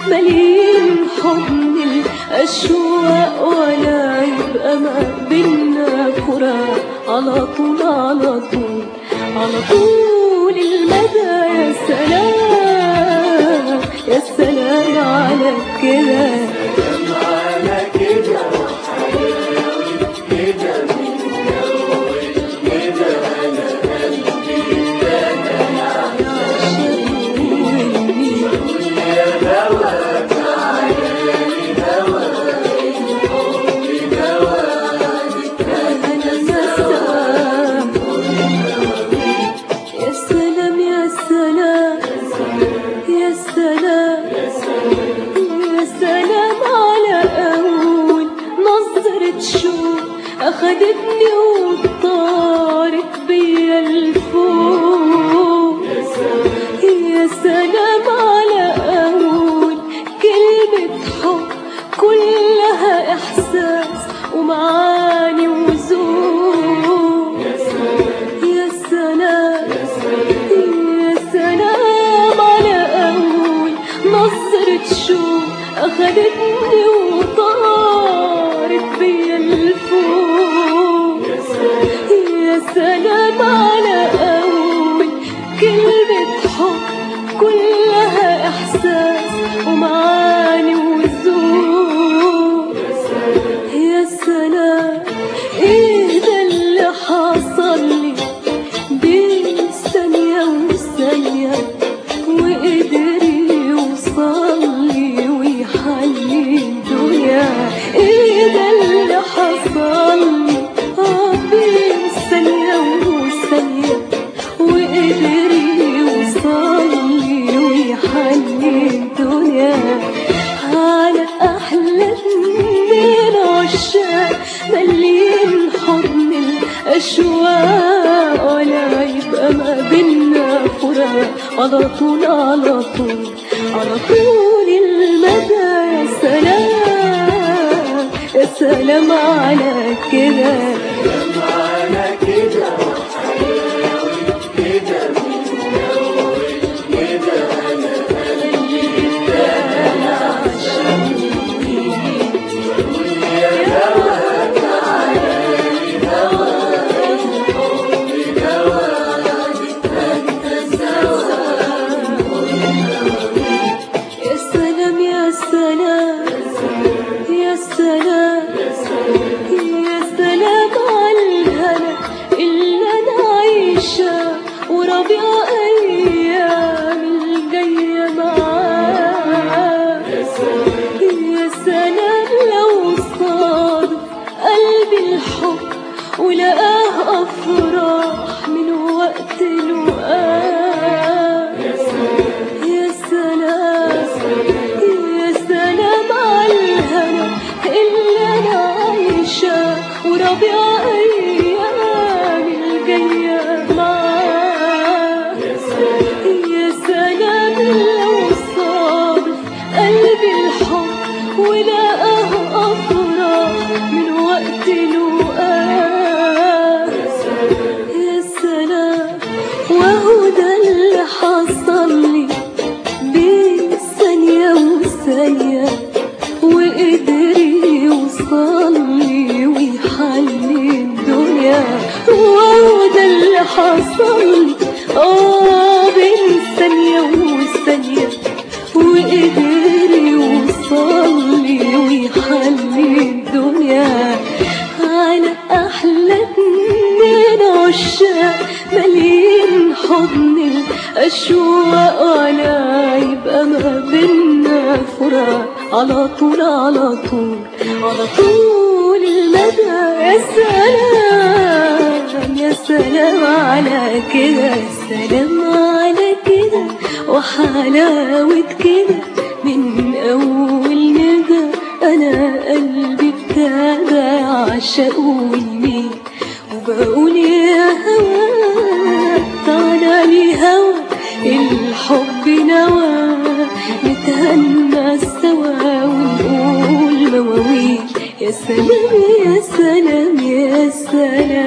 مليان حضن الأشواق، ولا يبقى ما بينا فراق على طول على طول على طول المدى. يا سلام يا سلام على كده، على كده وحلاوة كده من أول كده أنا قلبي ابتدى يقول يا هوا تعالي هوا الحب دواني أنا مسام. يا سلام يا سلام يا سلام يا سلام على أول نظرة شوق أخدتني وطارت بيا لفوق. يا سلام على أول كلمة حب كلها إحساس ومعاني وذوق. يا سلام يا سلام على أول نظرة شوق أخدتني وطارت بيا لفوق. يا سلام على أول كلمة حب كلها إحساس ومعاني وذوق. يا سلام إيه ده اللي حصل لي بين ثانية وثانية، وقدر يوصل لي ويحلي الدنيا. إيه ده اللي حصل لي بين ثانية وثانية، وقدر يوصل لي ويحلي الدنيا. على أحلى اتنين عشاق مليان حضن الأشواق، ولا يبقى ما بينا فراق على طول على طول على طول المدى. يا سلام يا سلام على كده، على كده وحلاوة كده من أول كده أنا قلبي ابتدى يقول يا هوا تعالي هوا الحب دواني أنت سوا. يا سلام يا سلام يا سلام يا سلام على الهنا اللي أنا عايشة وربيع أيام الجاية معاه. يا سلام لو صادف قلبي الحب ولقاه أفراح من وقت لقاه. يا سلام يا سلام على الهنا اللي أنا عايشة وربيع أيام الجاية معاه. يا سلام لو صادف قلبي الحب ولقاه أفراح من وقت لقاه. يا سلام وهو ده اللي حصل لي بين ثانية وثانية، وقدر يوصل لي ويحلي الدنيا. وهو ده اللي حصل لي بين ثانية وثانية، وقدر يوصل لي ويحلي الدنيا. على أحلى اتنين عشاق مليان حضن الأشواق، ولا يبقى ما بينا فراق على طول على طول على طول المدى. يا سلام يا سلام على كده، يا سلام على كده وحلاوة كده من أول ندى. أنا قلبي ابتدى يعشق ويميل، وبقول يا هوا تعالى لي هوا الحب نوى، نتهنى سوا ونقول مواويل. يا سلام يا سلام يا سلام.